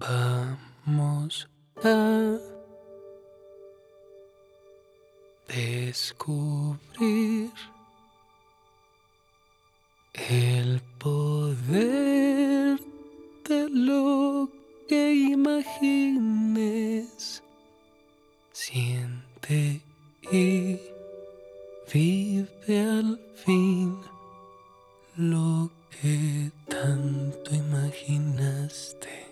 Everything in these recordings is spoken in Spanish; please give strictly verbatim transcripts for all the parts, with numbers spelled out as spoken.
Vamos a descubrir el poder de lo que imagines. Siente y vive al fin lo que tanto imaginaste.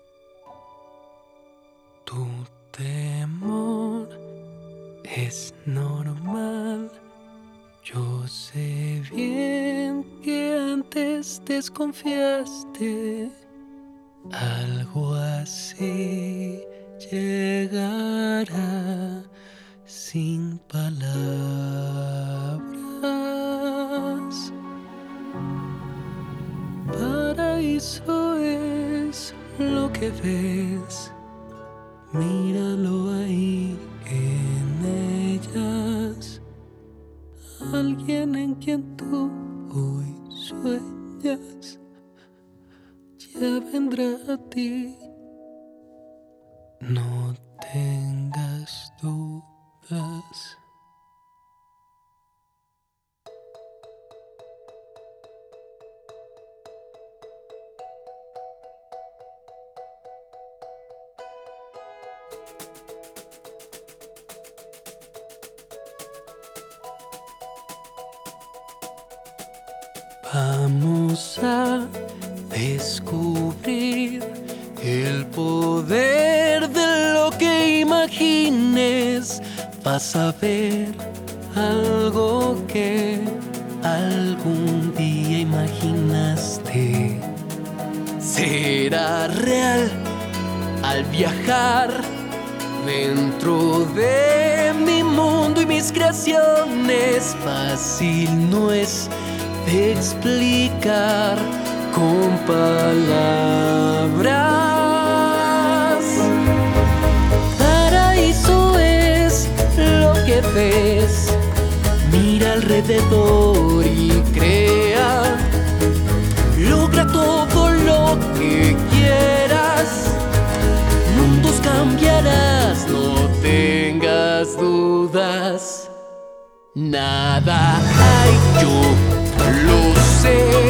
Tu temor es normal. Yo sé bien que antes desconfiaste. Algo así llegará sin palabras. Paraíso es lo que ves. Míralo ahí en ellas. Alguien en quien tú hoy sueñas ya vendrá a ti. No tengas dudas. Vamos a descubrir el poder de lo que imagines. Vas a ver algo que algún día imaginaste. Será real al viajar dentro de mi mundo y mis creaciones. Fácil no es de explicar con palabras. Paraíso es lo que ves. Mira alrededor y crea. Logra todo lo que quieras. Mundos cambiarás, no tengas dudas. Nada hay, yo lo sé.